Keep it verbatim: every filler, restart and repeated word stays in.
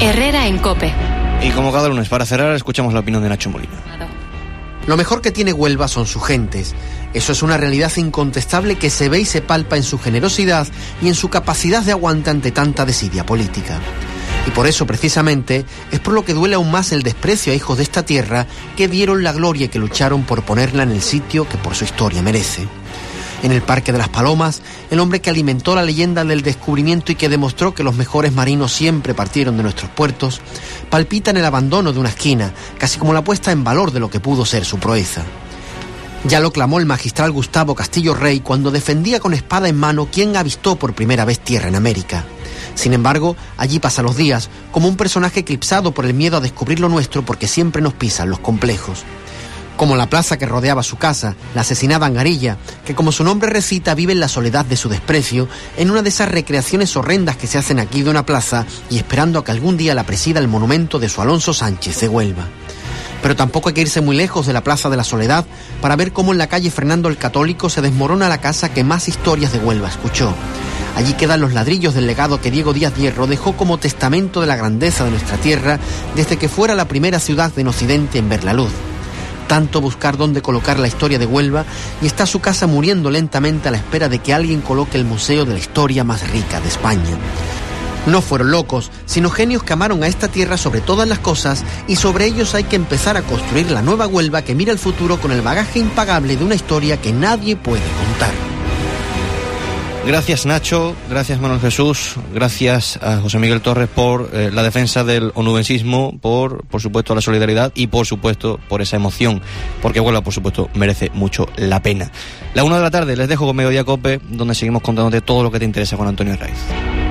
Herrera en COPE. Y como cada lunes, para cerrar, escuchamos la opinión de Nacho Molina. Lo mejor que tiene Huelva son sus gentes. Eso es una realidad incontestable que se ve y se palpa en su generosidad y en su capacidad de aguante ante tanta desidia política. Y por eso, precisamente, es por lo que duele aún más el desprecio a hijos de esta tierra que dieron la gloria y que lucharon por ponerla en el sitio que por su historia merece. En el Parque de las Palomas, el hombre que alimentó la leyenda del descubrimiento y que demostró que los mejores marinos siempre partieron de nuestros puertos, palpita en el abandono de una esquina, casi como la puesta en valor de lo que pudo ser su proeza. Ya lo clamó el magistral Gustavo Castillo Rey cuando defendía con espada en mano quien avistó por primera vez tierra en América. Sin embargo, allí pasa los días, como un personaje eclipsado por el miedo a descubrir lo nuestro porque siempre nos pisan los complejos. Como la plaza que rodeaba su casa, la asesinada Angarilla, que como su nombre recita vive en la soledad de su desprecio, en una de esas recreaciones horrendas que se hacen aquí de una plaza y esperando a que algún día la presida el monumento de su Alonso Sánchez de Huelva. Pero tampoco hay que irse muy lejos de la Plaza de la Soledad para ver cómo en la calle Fernando el Católico se desmorona la casa que más historias de Huelva escuchó. Allí quedan los ladrillos del legado que Diego Díaz Hierro dejó como testamento de la grandeza de nuestra tierra desde que fuera la primera ciudad en Occidente en ver la luz. Tanto buscar dónde colocar la historia de Huelva y está su casa muriendo lentamente a la espera de que alguien coloque el museo de la historia más rica de España. No fueron locos, sino genios que amaron a esta tierra sobre todas las cosas y sobre ellos hay que empezar a construir la nueva Huelva que mira el futuro con el bagaje impagable de una historia que nadie puede contar. Gracias Nacho, gracias Manuel Jesús, gracias a José Miguel Torres por eh, la defensa del onubencismo, por por supuesto la solidaridad y por supuesto por esa emoción, porque Huelva por supuesto merece mucho la pena. La una de la tarde les dejo con Mediodía Cope, donde seguimos contándote todo lo que te interesa con Antonio Herraiz.